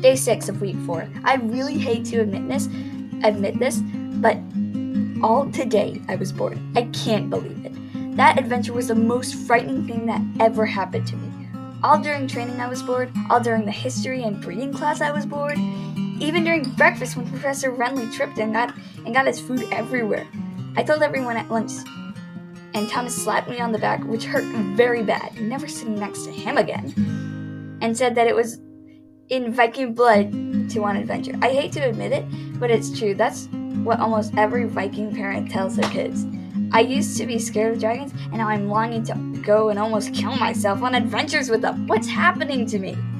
Day 6 of week 4. I really hate to admit this, but all today I was bored. I can't believe it. That adventure was the most frightening thing that ever happened to me. All during training I was bored. All during the history and breeding class I was bored. Even during breakfast when Professor Renly tripped and got his food everywhere. I told everyone at lunch, and Thomas slapped me on the back, which hurt very bad, never sitting next to him again, and said that it was in Viking blood to want adventure. I hate to admit it, but it's true. That's what almost every Viking parent tells their kids. I used to be scared of dragons, and now I'm longing to go and almost kill myself on adventures with them. What's happening to me?